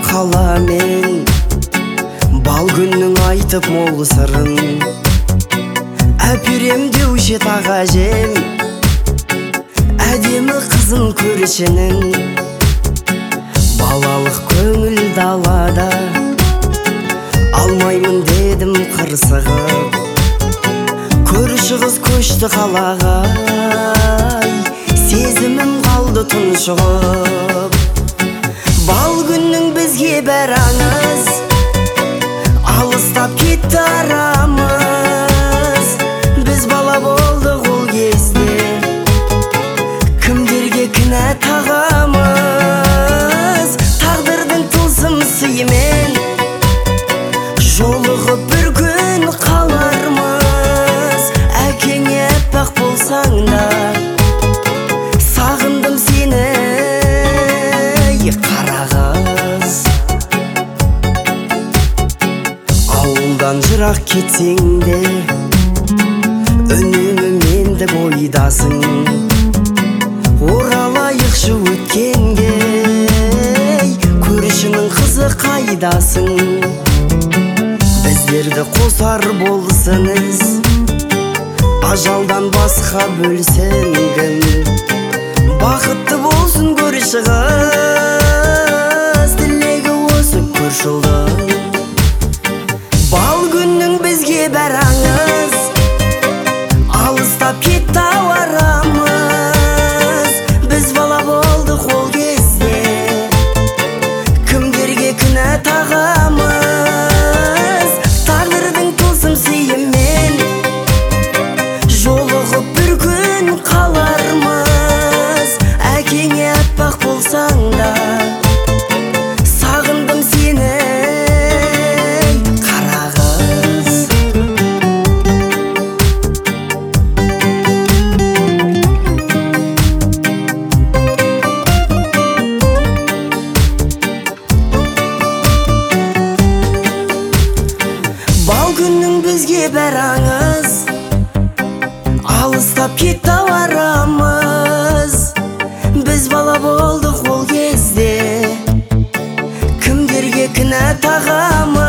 кала мен бал күннің айтып мол сырын әперем деуші таға жем әдемі қызын көршінің балалық көңіл далада алмаймын дедім қырсығып көрші қыз көшті қалаға сезімім қалды тұншығып бал күннің бізге бір аңыз алыстап кетті арамыз біз бала болдық ол кезде кімдерге кінә тағамыз тағдырдың тылсым сыйымен жолығып бір күн қалармыз әкеңе аппақ болсаң да сағындым сені қара қыз ауылдан жырақ кетсең де үнемі менді бойдасың оралайықшы өткенге көршінің қызы қайдасың біздерді қосар болсыңыз ажалдан басқа бөлсін кім бақытты болсын көрші қыз тілегі осы көрші ұлдың бал күннің бізге бір аңыз алыстап кетті ау арамыз біз бала болдық ол кезде кімдерге кінә тағамыз тағдырдың тылсым сыйымен жолығып бір күн қалармыз әкеңе аппақ болсаң да сағындым сені қара қыз бал күннің бізге бір аңыз алыстап кетті ау арамыз біз бала болдық ол кезде кімдерге кінә тағамыз